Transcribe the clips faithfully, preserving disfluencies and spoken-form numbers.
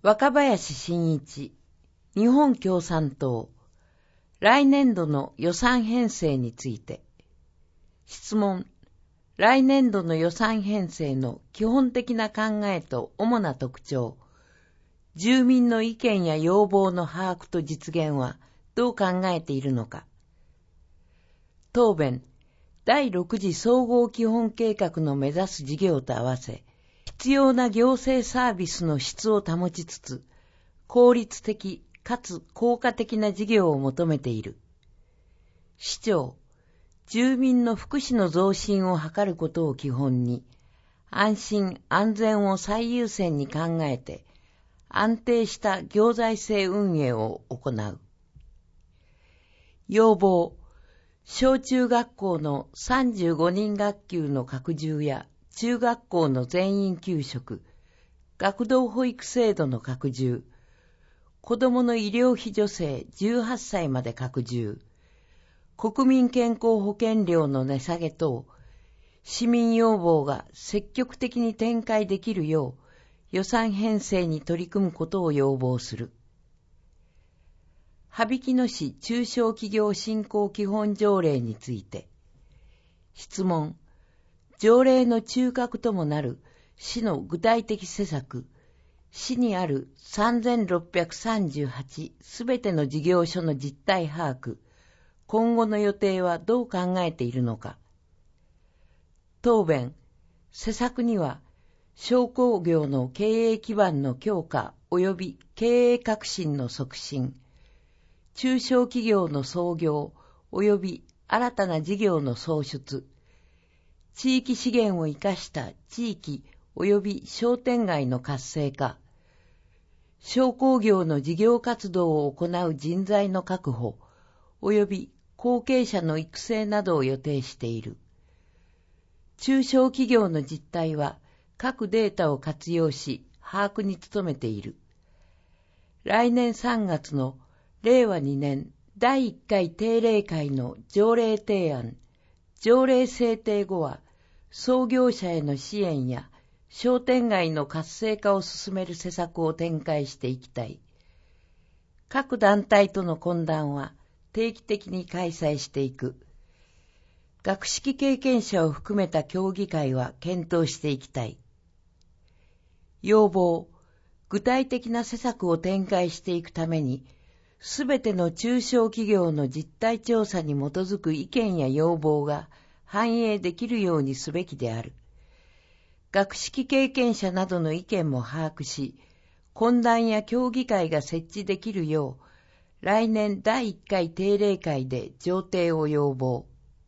若林真一、日本共産党、来年度の予算編成について。質問。来年度の予算編成の基本的な考えと主な特徴、住民の意見や要望の把握と実現はどう考えているのか。答弁。だいろく次総合基本計画の目指す事業と合わせ、必要な行政サービスの質を保ちつつ、効率的かつ効果的な事業を求めている。市長、住民の福祉の増進を図ることを基本に、安心安全を最優先に考えて、安定した行財政運営を行う。要望、小中学校のさんじゅうごにん学級の拡充や中学校の全員給食、学童保育制度の拡充、子どもの医療費助成じゅうはっさいまで拡充、国民健康保険料の値下げ等、市民要望が積極的に展開できるよう予算編成に取り組むことを要望する。羽曳野市中小企業振興基本条例について。質問。条例の中核ともなる市の具体的施策、市にあるさんぜんろっぴゃくさんじゅうはちすべての事業所の実態把握、今後の予定はどう考えているのか。答弁。施策には、商工業の経営基盤の強化及び経営革新の促進、中小企業の創業及び新たな事業の創出、地域資源を生かした地域及び商店街の活性化、商工業の事業活動を行う人材の確保及び後継者の育成などを予定している。中小企業の実態は各データを活用し把握に努めている。来年さんがつのれいわにねんだいいっかい定例会の条例提案、条例制定後は創業者への支援や商店街の活性化を進める施策を展開していきたい。各団体との懇談は定期的に開催していく。学識経験者を含めた協議会は検討していきたい。要望、具体的な施策を展開していくために、すべての中小企業の実態調査に基づく意見や要望が反映できるようにすべきである。学識経験者などの意見も把握し、懇談や協議会が設置できるよう、来年だいいっかい定例会で上程を要望。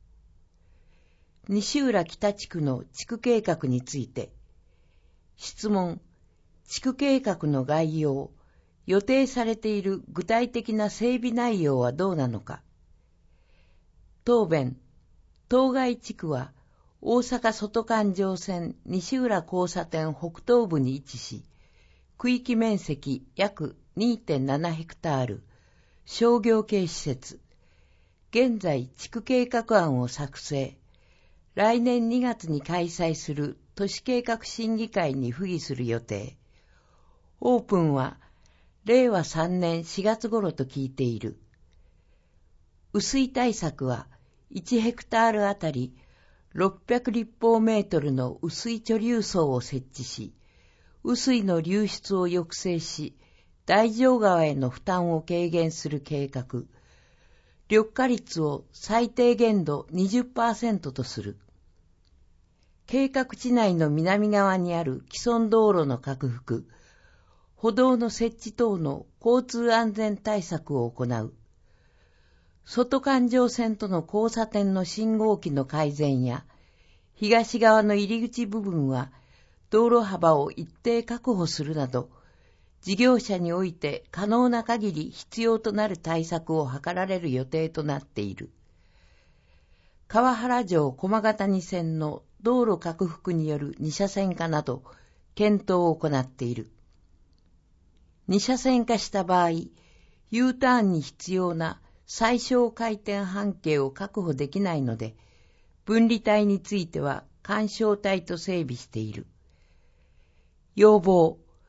西浦北地区の地区計画について。質問。地区計画の概要、予定されている具体的な整備内容はどうなのか。答弁。当該地区は大阪外環状線西浦交差点北東部に位置し、区域面積約 にてんなな ヘクタール、商業系施設。現在地区計画案を作成。来年にがつに開催する都市計画審議会に付議する予定。オープンはれいわさんねんしがつ頃と聞いている。雨水対策はいちヘクタールあたりろっぴゃくりっぽうメートルの雨水貯留槽を設置し、雨水の流出を抑制し、大丈川への負担を軽減する計画。緑化率を最低限度 にじゅっパーセント とする。計画地内の南側にある既存道路の拡幅、歩道の設置等の交通安全対策を行う。外環状線との交差点の信号機の改善や、東側の入り口部分は道路幅を一定確保するなど、事業者において可能な限り必要となる対策を図られる予定となっている。川原城駒ヶ谷線の道路拡幅による二車線化など、検討を行っている。二車線化した場合、U ターンに必要な最小回転半径を確保できないので、分離帯については干渉帯と整備している。要望、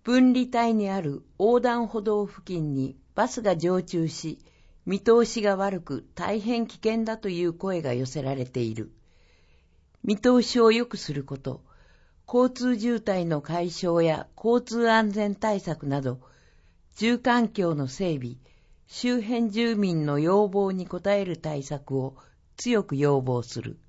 分離帯にある横断歩道付近にバスが常駐し、見通しが悪く大変危険だという声が寄せられている。見通しを良くすること、交通渋滞の解消や交通安全対策など、住環境の整備、周辺住民の要望に応える対策を強く要望する。